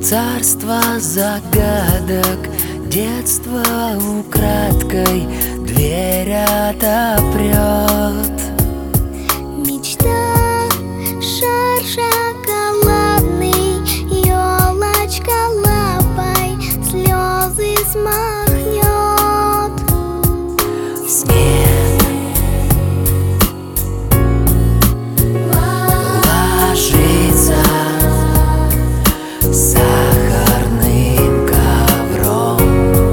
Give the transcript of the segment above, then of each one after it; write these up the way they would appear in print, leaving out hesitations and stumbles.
Царство загадок, детство украдкой дверь отопрет. Мечта, шар шоколадный, елочка лапой слезы смахнет. Снег ложится сахарным ковром.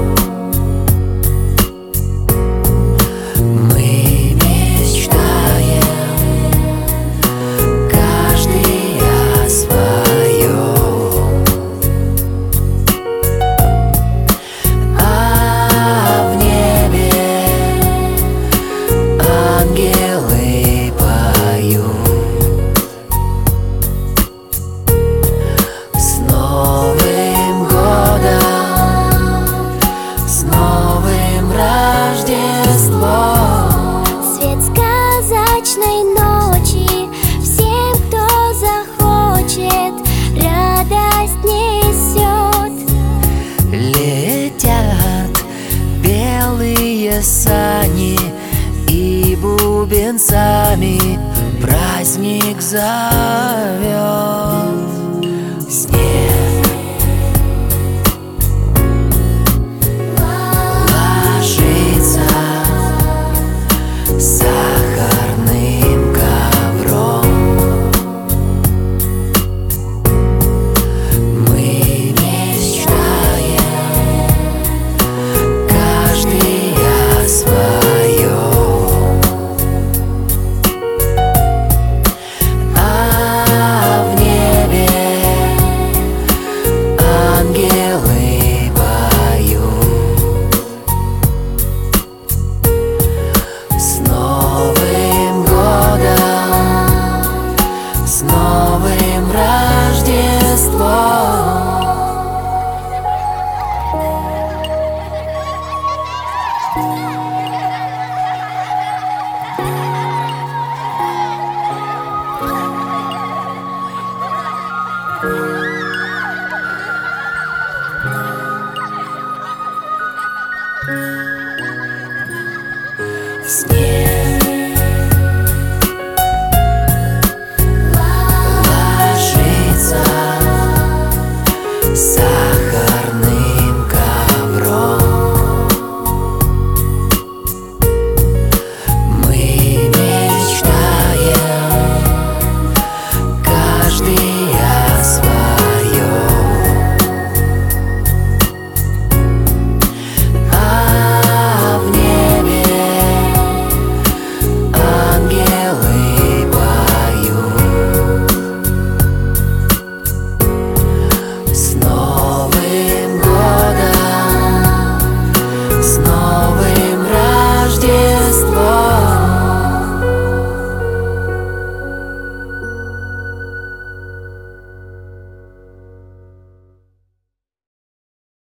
Мы мечтаем, каждый о своем. А в небе ангелы поют. С Новым годом, с новым Рождеством. Свет сказочной ночи всем, кто захочет, радость несет. Летят белые сани и бубенцами праздник зовет. Снег